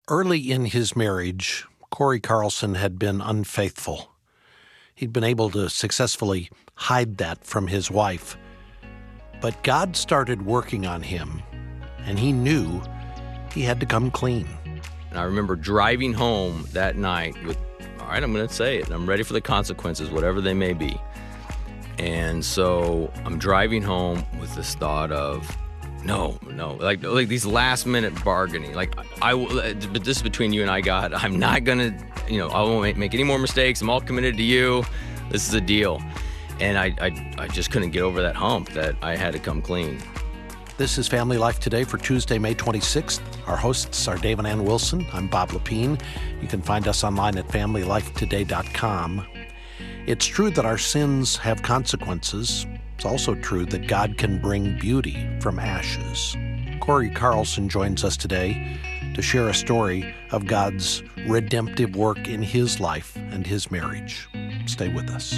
Early in his marriage, Corey Carlson had been unfaithful. He'd been able to successfully hide that from his wife. But God started working on him, and he knew he had to come clean. And I remember driving home that night with, all right, I'm going to say it. I'm ready for the consequences, whatever they may be. And so I'm driving home with this thought of, no, like these last minute bargaining. Like, but this is between you and I, God. I'm not going to, I won't make any more mistakes. I'm all committed to you. This is a deal. And I just couldn't get over that hump that I had to come clean. This is Family Life Today for Tuesday, May 26th. Our hosts are Dave and Ann Wilson. I'm Bob Lepine. You can find us online at FamilyLifeToday.com. It's true that our sins have consequences. It's also true that God can bring beauty from ashes. Corey Carlson joins us today to share a story of God's redemptive work in his life and his marriage. Stay with us.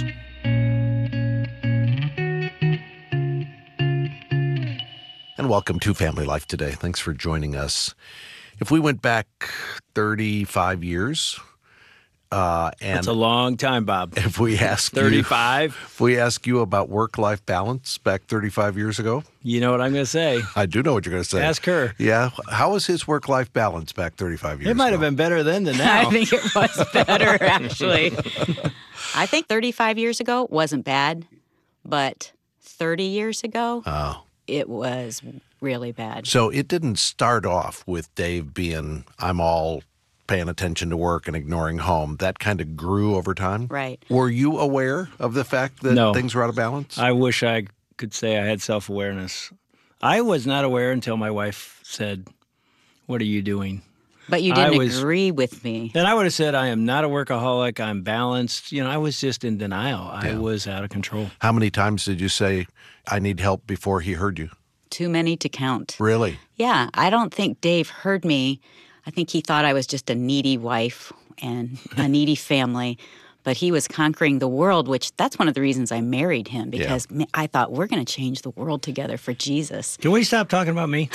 And welcome to Family Life Today. Thanks for joining us. If we went back 35 years, and that's a long time, Bob. If we ask 35, if we ask you about work-life balance back 35 years ago, you know what I'm going to say. I do know what you're going to say. Ask her. Yeah. How was his work-life balance back 35 years ago? It might have been better then than now. I think it was better, actually. I think 35 years ago wasn't bad, but 30 years ago, it was really bad. So it didn't start off with Dave being, I'm all paying attention to work and ignoring home. That kind of grew over time? Right. Were you aware of the fact that things were out of balance? I wish I could say I had self-awareness. I was not aware until my wife said, "What are you doing?" But you didn't agree with me. Then I would have said, I am not a workaholic. I'm balanced. I was just in denial. I was out of control. How many times did you say, I need help before he heard you? Too many to count. Really? Yeah. I don't think Dave heard me. I think he thought I was just a needy wife and a needy family. But he was conquering the world, which that's one of the reasons I married him, because I thought we're going to change the world together for Jesus. Can we stop talking about me?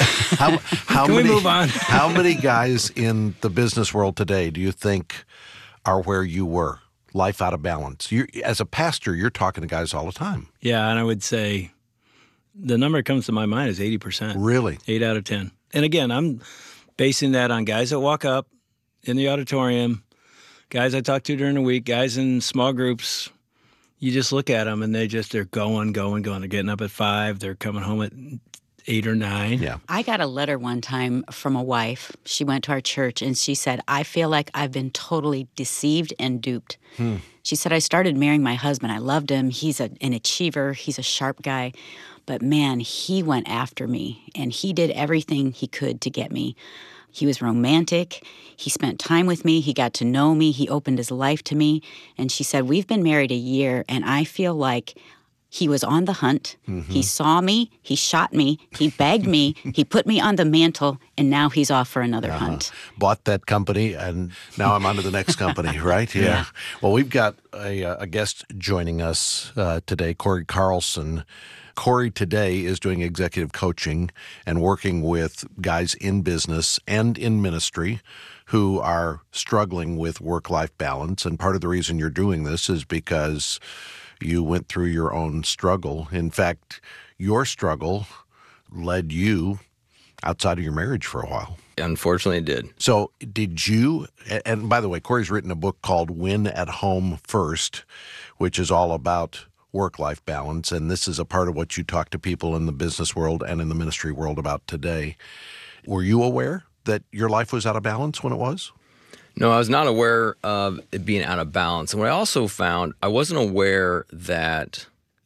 Can we move on? How many guys in the business world today do you think are where you were? Life out of balance. As a pastor, you're talking to guys all the time. Yeah, and I would say the number that comes to my mind is 80%. Really? 8 out of 10. And again, I'm basing that on guys that walk up in the auditorium, guys I talk to during the week, guys in small groups. You just look at them and they're going. They're getting up at 5. They're coming home at 8 or 9. Yeah. I got a letter one time from a wife. She went to our church and she said, I feel like I've been totally deceived and duped. She said, I started marrying my husband. I loved him. He's an achiever. He's a sharp guy. But man, he went after me and he did everything he could to get me. He was romantic. He spent time with me. He got to know me. He opened his life to me. And she said, we've been married a year, and I feel like he was on the hunt. Mm-hmm. He saw me. He shot me. He begged me. He put me on the mantle, and now he's off for another hunt. Bought that company, and now I'm on to the next company, right? Yeah. Well, we've got a guest joining us today, Corey Carlson. Corey today is doing executive coaching and working with guys in business and in ministry who are struggling with work-life balance. And part of the reason you're doing this is because you went through your own struggle. In fact, your struggle led you outside of your marriage for a while. Unfortunately, it did. So did you, and by the way, Corey's written a book called Win at Home First, which is all about work-life balance, and this is a part of what you talk to people in the business world and in the ministry world about today. Were you aware that your life was out of balance when it was? No, I was not aware of it being out of balance. And what I also found, I wasn't aware that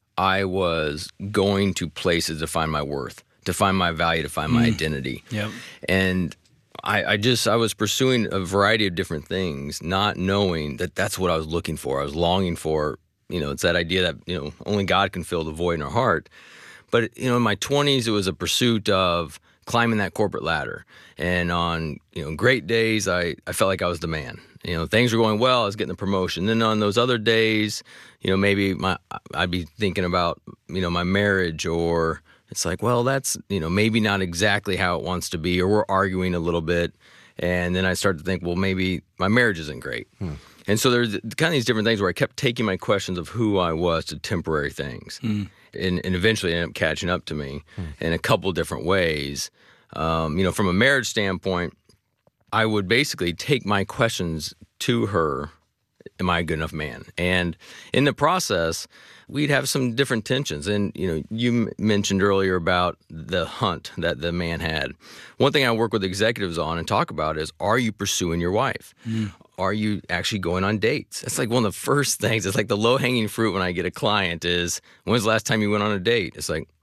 I was going to places to find my worth, to find my value, to find my identity. Yep. And I was pursuing a variety of different things, not knowing that that's what I was looking for. I was longing for. It's that idea that, only God can fill the void in our heart. But, in my 20s, it was a pursuit of climbing that corporate ladder. And on, great days, I felt like I was the man. Things were going well, I was getting the promotion. Then on those other days, maybe I'd be thinking about, my marriage, or it's like, well, that's, maybe not exactly how it wants to be, or we're arguing a little bit. And then I started to think, well, maybe my marriage isn't great. And so there's kind of these different things where I kept taking my questions of who I was to temporary things. And eventually it ended up catching up to me in a couple different ways. From a marriage standpoint, I would basically take my questions to her. Am I a good enough man? And in the process, we'd have some different tensions. And, you mentioned earlier about the hunt that the man had. One thing I work with executives on and talk about is, are you pursuing your wife? Are you actually going on dates? That's like one of the first things. It's like the low-hanging fruit when I get a client is, when's the last time you went on a date? It's like,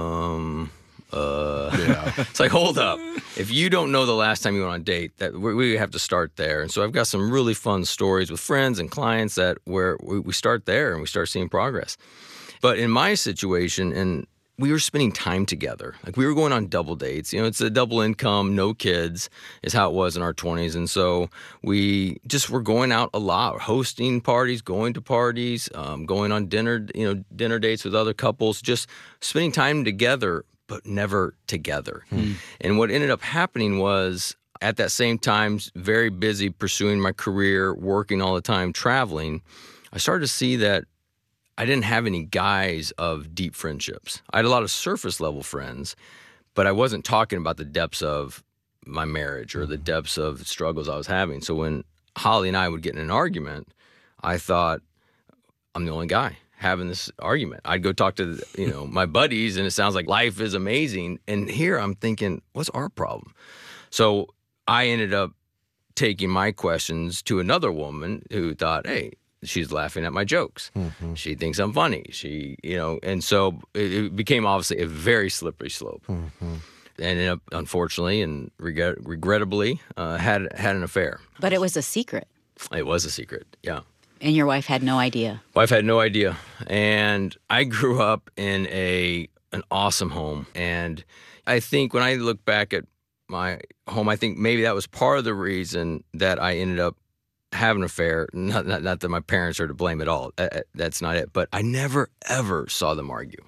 It's like, hold up. If you don't know the last time you went on a date, that we have to start there. And so I've got some really fun stories with friends and clients that where we start there and we start seeing progress. But in my situation, and we were spending time together. Like we were going on double dates. It's a double income, no kids is how it was in our 20s. And so we just were going out a lot, hosting parties, going to parties, going on dinner dates with other couples, just spending time together, but never together. And what ended up happening was at that same time, very busy pursuing my career, working all the time, traveling, I started to see that I didn't have any guys of deep friendships. I had a lot of surface level friends, but I wasn't talking about the depths of my marriage or the depths of struggles I was having. So when Holly and I would get in an argument, I thought, I'm the only guy having this argument. I'd go talk to my buddies, and it sounds like life is amazing. And here I'm thinking, what's our problem? So I ended up taking my questions to another woman who thought, hey, she's laughing at my jokes. She thinks I'm funny. And so it became obviously a very slippery slope. Ended up, unfortunately and regrettably, had an affair. But it was a secret. It was a secret, yeah. And your wife had no idea. Wife had no idea. And I grew up in an awesome home. And I think when I look back at my home, I think maybe that was part of the reason that I ended up having an affair. Not that my parents are to blame at all. That's not it. But I never, ever saw them argue.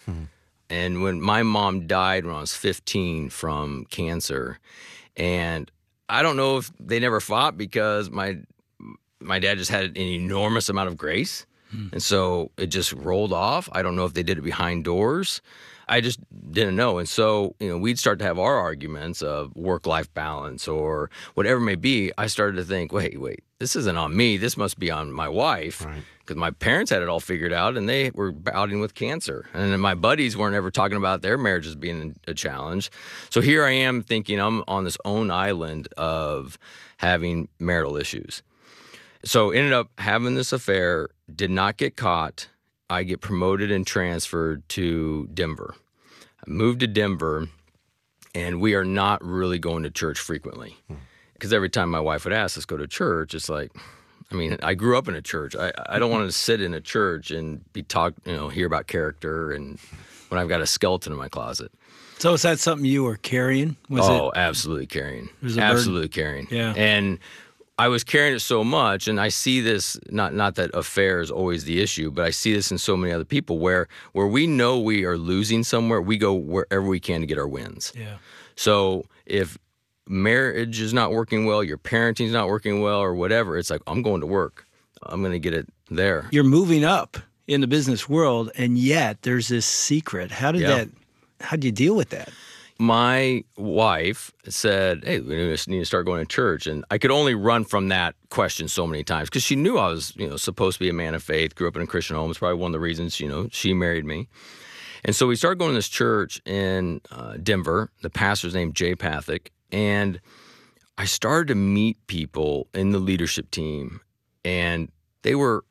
And when my mom died when I was 15 from cancer, and I don't know if they never fought because my dad just had an enormous amount of grace. And so it just rolled off. I don't know if they did it behind doors. I just didn't know. And so, we'd start to have our arguments of work-life balance or whatever it may be. I started to think, wait, this isn't on me. This must be on my wife. Right. Because my parents had it all figured out, and they were battling with cancer. And then my buddies weren't ever talking about their marriages being a challenge. So here I am thinking I'm on this own island of having marital issues. So ended up having this affair, did not get caught. I get promoted and transferred to Denver. I moved to Denver, and we are not really going to church frequently. Because every time my wife would ask us to go to church, it's like, I grew up in a church. I don't want to sit in a church and be hear about character and when I've got a skeleton in my closet. So is that something you were carrying? Absolutely carrying. Absolutely carrying. Yeah. And I was carrying it so much, and I see this, not that affair is always the issue, but I see this in so many other people where we know we are losing somewhere, we go wherever we can to get our wins. Yeah. So if marriage is not working well, your parenting is not working well, or whatever, it's like, I'm going to work. I'm going to get it there. You're moving up in the business world, and yet there's this secret. How'd you deal with that? My wife said, hey, we need to start going to church. And I could only run from that question so many times because she knew I was, supposed to be a man of faith, grew up in a Christian home. It's probably one of the reasons, she married me. And so we started going to this church in Denver. The pastor's named Jay Pathak. And I started to meet people in the leadership team, and they were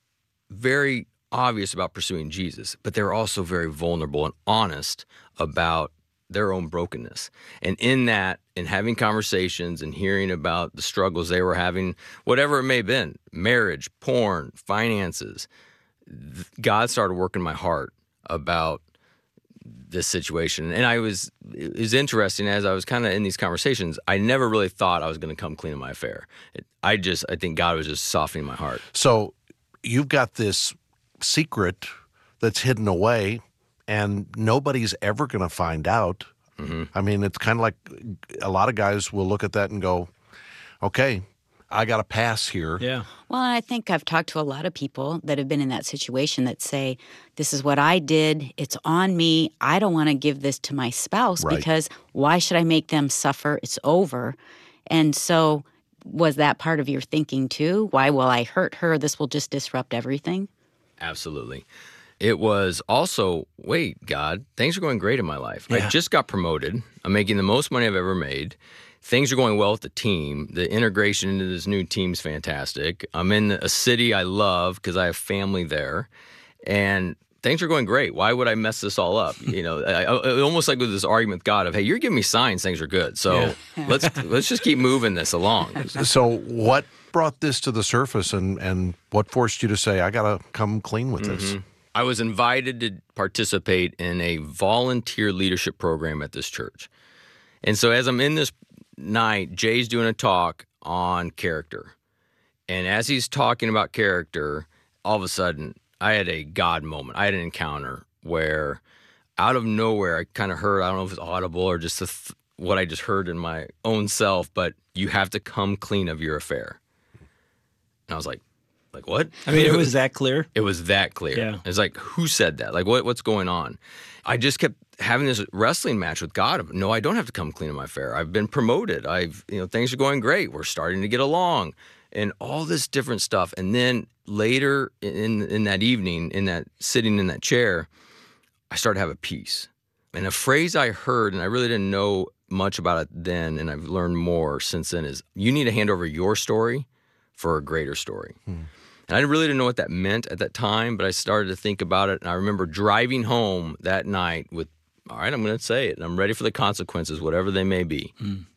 very obvious about pursuing Jesus, but they were also very vulnerable and honest about their own brokenness. And in that, in having conversations and hearing about the struggles they were having, whatever it may have been, marriage, porn, finances, God started working my heart about this situation. And it was interesting as I was kind of in these conversations, I never really thought I was going to come clean in my affair. I think God was just softening my heart. So you've got this secret that's hidden away, and nobody's ever going to find out I mean, it's kind of like a lot of guys will look at that and go, okay, I got a pass here. Yeah. Well, I think I've talked to a lot of people that have been in that situation that say, this is what I did. It's on me. I don't want to give this to my spouse Right. because why should I make them suffer? It's over. And so was that part of your thinking too? Why will I hurt her? This will just disrupt everything. Absolutely. It was also, wait, God, things are going great in my life. Yeah. I just got promoted. I'm making the most money I've ever made. Things are going well with the team. The integration into this new team's fantastic. I'm in a city I love because I have family there. And things are going great. Why would I mess this all up? You know, I almost like with this argument with God of, hey, you're giving me signs things are good. So let's just keep moving this along. So what brought this to the surface, and what forced you to say, I got to come clean with this? I was invited to participate in a volunteer leadership program at this church. And so as I'm in this night, Jay's doing a talk on character. And as he's talking about character, all of a sudden, I had a God moment. I had an encounter where out of nowhere, I kind of heard, I don't know if it's audible or just what I just heard in my own self, but you have to come clean of your affair. And I was like what? I mean, it was that clear. It was that clear. Yeah. It's like, who said that? Like, what's going on? I just kept having this wrestling match with God. Of, no, I don't have to come clean of my affair. I've been promoted. Things are going great. We're starting to get along, and all this different stuff. And then later in that evening, sitting in that chair, I started to have a peace. And a phrase I heard, and I really didn't know much about it then, and I've learned more since then, is you need to hand over your story for a greater story. And I really didn't know what that meant at that time, but I started to think about it. And I remember driving home that night with, all right, I'm going to say it. And I'm ready for the consequences, whatever they may be.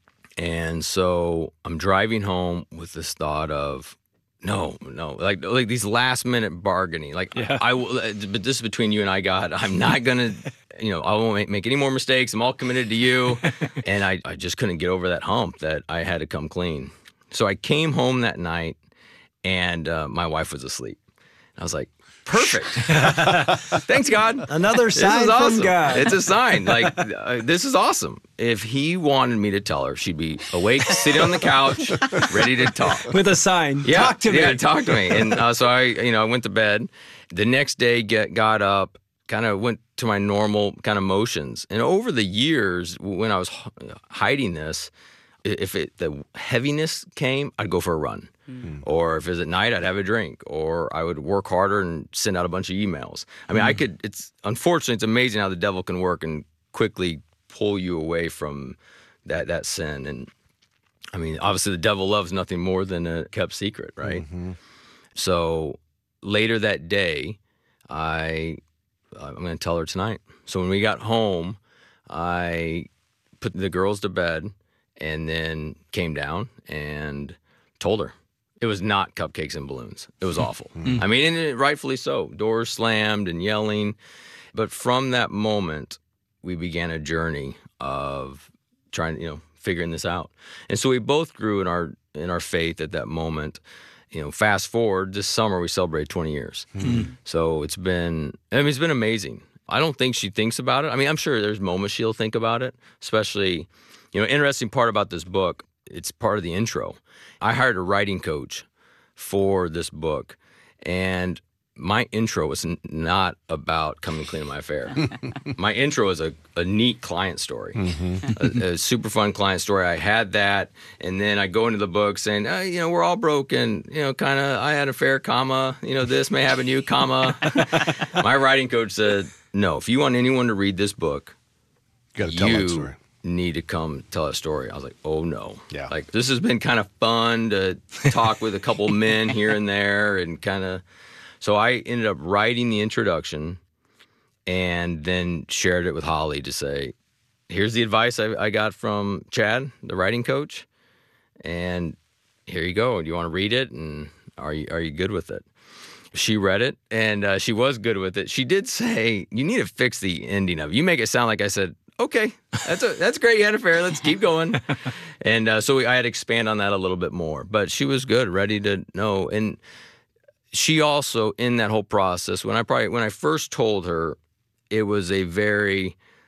And so I'm driving home with this thought of, no, like these last minute bargaining. Like, but this is between you and I, God. I'm not going to, I won't make any more mistakes. I'm all committed to you. And I just couldn't get over that hump that I had to come clean. So I came home that night. And my wife was asleep. I was like, perfect. Thanks, God. Another sign awesome. from God. It's a sign. Like, this is awesome. If he wanted me to tell her, she'd be awake, sitting on the couch, ready to talk. With a sign. Yeah, Talk to me. Yeah, talk to me. And so I went to bed. The next day, got up, kind of went to my normal kind of motions. And over the years, when I was hiding this, if the heaviness came, I'd go for a run. Or if it was at night, I'd have a drink. Or I would work harder and send out a bunch of emails. I mean, unfortunately, it's amazing how the devil can work and quickly pull you away from that sin. And I mean, obviously the devil loves nothing more than a kept secret, right? So later that day, I'm going to tell her tonight. So when we got home, I put the girls to bed and then came down and told her. It was not cupcakes and balloons. It was awful. I mean, and rightfully so. Doors slammed and yelling. But from that moment, we began a journey of trying, figuring this out. And so we both grew in our faith at that moment. Fast forward, this summer we celebrated 20 years. So it's been amazing. I don't think she thinks about it. I mean, I'm sure there's moments she'll think about it, especially, interesting part about this book, it's part of the intro. I hired a writing coach for this book, and my intro was not about coming clean of my affair. My intro is a neat client story, a super fun client story. I had that, and then I go into the book saying, we're all broken, kind of, I had an affair, comma, this may happen to you, comma. My writing coach said, no, if you want anyone to read this book, You got to tell that story. Need to come tell a story. I was like, oh no. Yeah. Like, this has been kind of fun to talk with a couple men here and there and kind of. So I ended up writing the introduction and then shared it with Holly to say, here's the advice I got from Chad, the writing coach. And here you go. Do you want to read it? And are you good with it? She read it, and she was good with it. She did say, you need to fix the ending of it. You make it sound like I said, okay, that's great. You had an affair. Let's keep going. And so I had to expand on that a little bit more. But she was good, ready to know. And she also, in that whole process, when I first told her, it was a very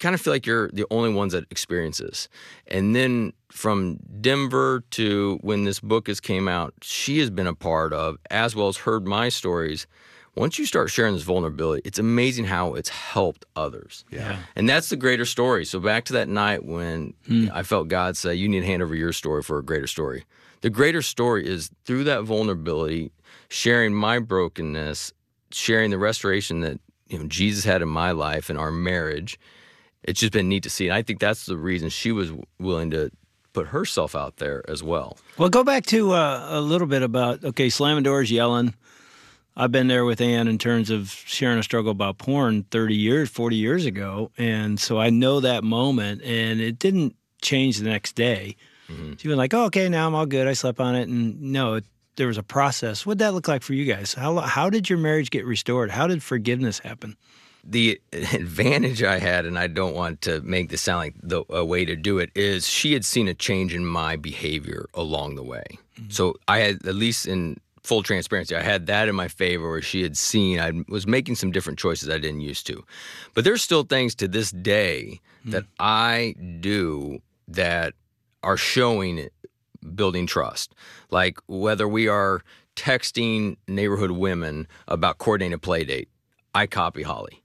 kind of feel like you're the only ones that experience this. And then from Denver to when this book came out, she has been a part of, as well as heard my stories. Once you start sharing this vulnerability, it's amazing how it's helped others. Yeah. And that's the greater story. So back to that night when I felt God say, you need to hand over your story for a greater story. The greater story is through that vulnerability, sharing my brokenness, sharing the restoration that Jesus had in my life and our marriage. It's just been neat to see. And I think that's the reason she was willing to put herself out there as well. Well, go back to a little bit about, slamming doors, yelling. I've been there with Ann in terms of sharing a struggle about porn 30 years, 40 years ago. And so I know that moment, and it didn't change the next day. Mm-hmm. She was like, oh, okay, now I'm all good. I slept on it. And no, there was a process. What'd that look like for you guys? How did your marriage get restored? How did forgiveness happen? The advantage I had, and I don't want to make this sound like a way to do it, is she had seen a change in my behavior along the way. Mm-hmm. So I had, at least in full transparency, I had that in my favor where she had seen I was making some different choices I didn't used to. But there's still things to this day that I do that are showing building trust. Like whether we are texting neighborhood women about coordinating a play date, I copy Holly.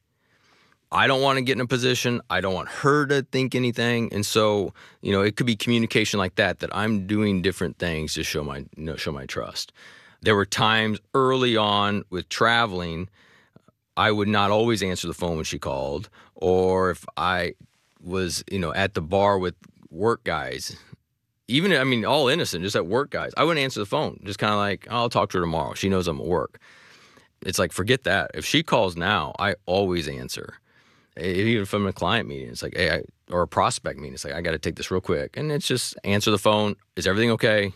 I don't want to get in a position. I don't want her to think anything. And so, it could be communication like that I'm doing different things to show my trust. There were times early on with traveling, I would not always answer the phone when she called, or if I was, at the bar with work guys, even, all innocent, just at work guys, I wouldn't answer the phone. Just kind of like, I'll talk to her tomorrow. She knows I'm at work. It's like, forget that. If she calls now, I always answer. Even from a client meeting, it's like, hey, or a prospect meeting, it's like, I got to take this real quick. And it's just answer the phone. Is everything okay?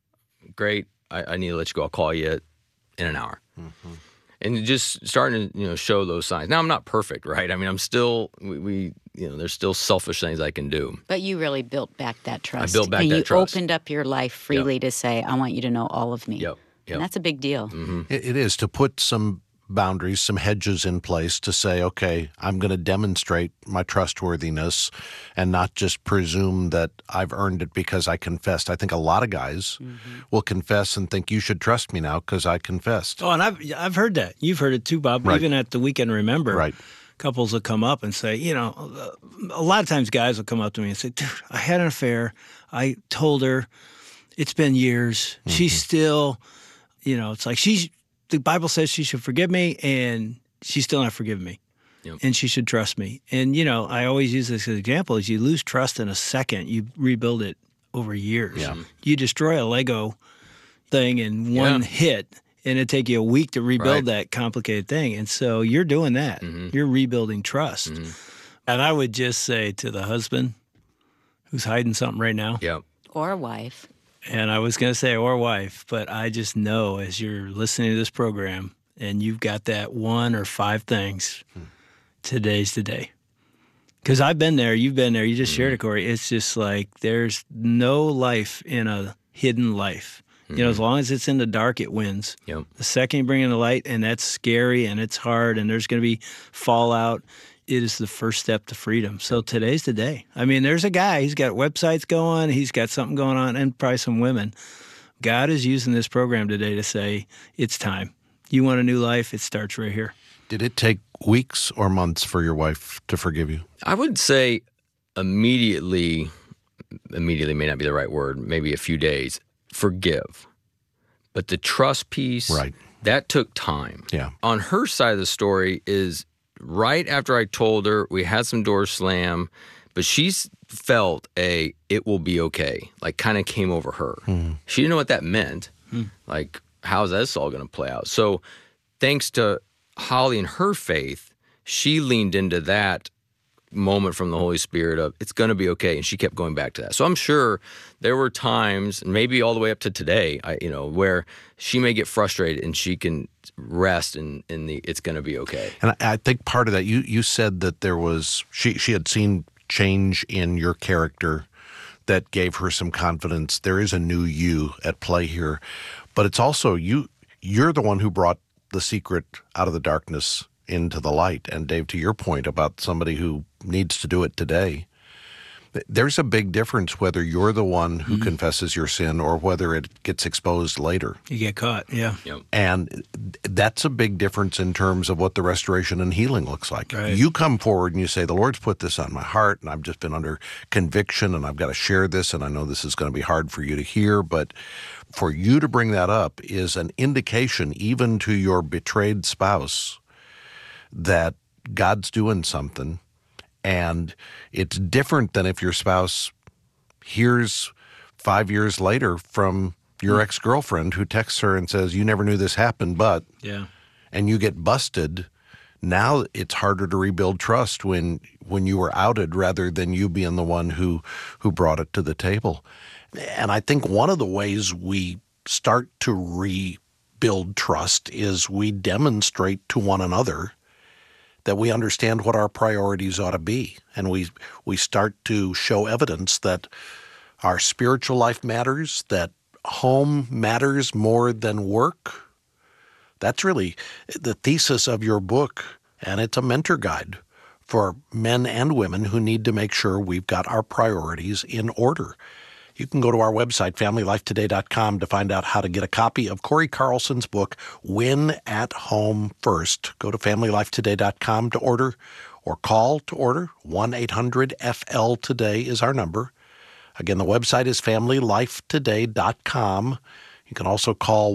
Great. I need to let you go. I'll call you in an hour. Mm-hmm. And just starting to, show those signs. Now, I'm not perfect, right? I'm still, there's still selfish things I can do. But you really built back that trust. I built back that trust. And you opened up your life freely to say, I want you to know all of me. Yep. And that's a big deal. Mm-hmm. It is to put some boundaries, some hedges in place to say, okay, I'm going to demonstrate my trustworthiness and not just presume that I've earned it because I confessed. I think a lot of guys will confess and think you should trust me now because I confessed. Oh, and I've heard that. You've heard it too, Bob. Right. Even at the Weekend Remember, right. Couples will come up and say, a lot of times guys will come up to me and say, dude, I had an affair. I told her. It's been years. Mm-hmm. She's still, it's like the Bible says she should forgive me, and she's still not forgiving me. Yep. And she should trust me. And, I always use this as an example. Is you lose trust in a second, you rebuild it over years. Yeah. You destroy a Lego thing in one hit, and it'd take you a week to rebuild that complicated thing. And so you're doing that. Mm-hmm. You're rebuilding trust. Mm-hmm. And I would just say to the husband who's hiding something right now. Yep. Or a wife. And I was going to say, or wife, but I just know as you're listening to this program and you've got that 1 or 5 things, today's the day. Because I've been there, you've been there, you just shared it, Corey. It's just like there's no life in a hidden life. As long as it's in the dark, it wins. Yep. The second you bring in the light, and that's scary and it's hard and there's going to be fallout, it is the first step to freedom. So today's the day. There's a guy, he's got websites going, he's got something going on, and probably some women. God is using this program today to say, it's time. You want a new life? It starts right here. Did it take weeks or months for your wife to forgive you? I would say immediately may not be the right word, maybe a few days, forgive. But the trust piece, that took time. Yeah. On her side of the story is right after I told her, we had some doors slam, but she's felt it will be okay, like kind of came over her. She didn't know what that meant. Like, how's this all going to play out? So thanks to Holly and her faith, she leaned into that moment from the Holy Spirit of it's going to be okay, and she kept going back to that. So I'm sure there were times, maybe all the way up to today, where she may get frustrated and she can rest in the it's going to be okay. And I think part of that, you said that there was she had seen change in your character that gave her some confidence. There is a new you at play here, but it's also you're the one who brought the secret out of the darkness into the light. And Dave, to your point about somebody who needs to do it today, there's a big difference whether you're the one who confesses your sin or whether it gets exposed later. You get caught, yeah. Yep. And that's a big difference in terms of what the restoration and healing looks like. Right. You come forward and you say, the Lord's put this on my heart, and I've just been under conviction, and I've got to share this, and I know this is going to be hard for you to hear, but for you to bring that up is an indication, even to your betrayed spouse, that God's doing something. And it's different than if your spouse hears 5 years later from your ex-girlfriend who texts her and says, you never knew this happened, but, Yeah. and you get busted. Now it's harder to rebuild trust when you were outed rather than you being the one who brought it to the table. And I think one of the ways we start to rebuild trust is we demonstrate to one another that we understand what our priorities ought to be. And we start to show evidence that our spiritual life matters, that home matters more than work. That's really the thesis of your book, and it's a mentor guide for men and women who need to make sure we've got our priorities in order. You can go to our website, familylifetoday.com, to find out how to get a copy of Corey Carlson's book, Win at Home First. Go to familylifetoday.com to order or call to order. 1-800-FL-TODAY is our number. Again, the website is familylifetoday.com. You can also call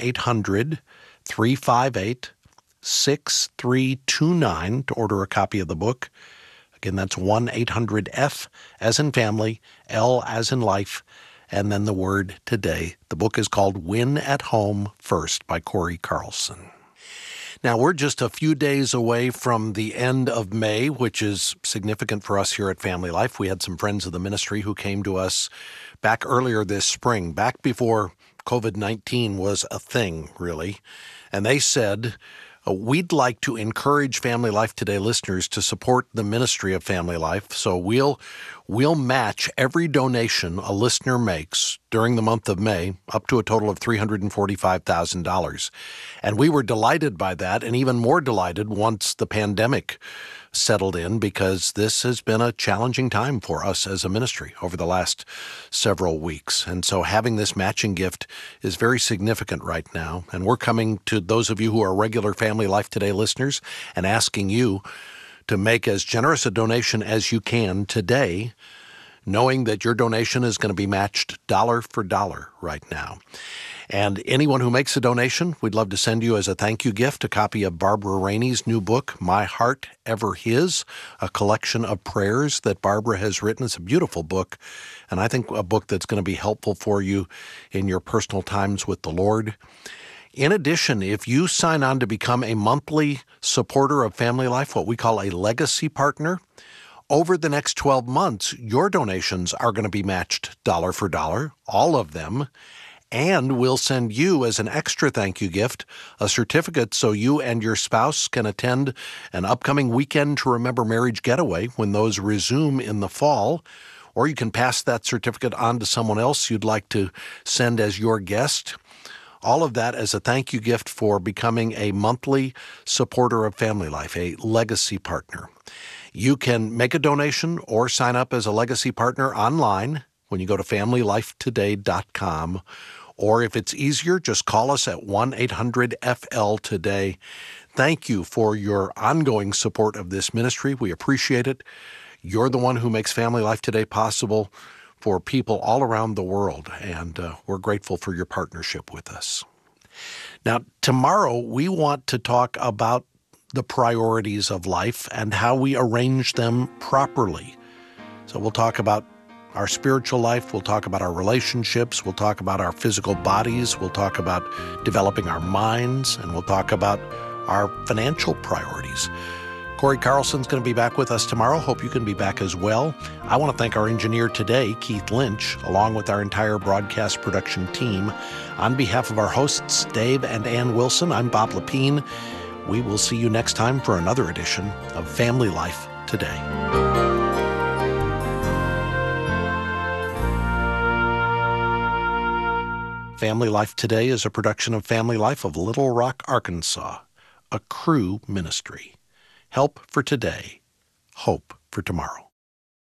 1-800-358-6329 to order a copy of the book. Again, that's 1-800-F as in family, L as in life, and then the word today. The book is called Win at Home First by Corey Carlson. Now, we're just a few days away from the end of May, which is significant for us here at Family Life. We had some friends of the ministry who came to us back earlier this spring, back before COVID-19 was a thing, really. And they said, we'd like to encourage Family Life Today listeners to support the ministry of Family Life, so we'll match every donation a listener makes during the month of May up to a total of $345,000. And we were delighted by that, and even more delighted once the pandemic settled in, because this has been a challenging time for us as a ministry over the last several weeks. And so having this matching gift is very significant right now. And we're coming to those of you who are regular Family Life Today listeners and asking you to make as generous a donation as you can today, knowing that your donation is going to be matched dollar for dollar right now. And anyone who makes a donation, we'd love to send you as a thank you gift a copy of Barbara Rainey's new book, My Heart Ever His, a collection of prayers that Barbara has written. It's a beautiful book, and I think a book that's going to be helpful for you in your personal times with the Lord. In addition, if you sign on to become a monthly supporter of Family Life, what we call a legacy partner, over the next 12 months, your donations are going to be matched dollar for dollar, all of them. And we'll send you, as an extra thank you gift, a certificate so you and your spouse can attend an upcoming Weekend to Remember Marriage getaway when those resume in the fall. Or you can pass that certificate on to someone else you'd like to send as your guest. All of that as a thank you gift for becoming a monthly supporter of Family Life, a legacy partner. You can make a donation or sign up as a legacy partner online when you go to familylifetoday.com. Or if it's easier, just call us at 1-800-FL-TODAY. Thank you for your ongoing support of this ministry. We appreciate it. You're the one who makes Family Life Today possible for people all around the world, and we're grateful for your partnership with us. Now, tomorrow we want to talk about the priorities of life and how we arrange them properly. So we'll talk about our spiritual life, we'll talk about our relationships, we'll talk about our physical bodies, we'll talk about developing our minds, and we'll talk about our financial priorities. Corey Carlson's going to be back with us tomorrow. Hope you can be back as well. I want to thank our engineer today, Keith Lynch, along with our entire broadcast production team. On behalf of our hosts, Dave and Ann Wilson, I'm Bob Lepine. We will see you next time for another edition of Family Life Today. Family Life Today is a production of Family Life of Little Rock, Arkansas, a Cru ministry. Help for today, hope for tomorrow.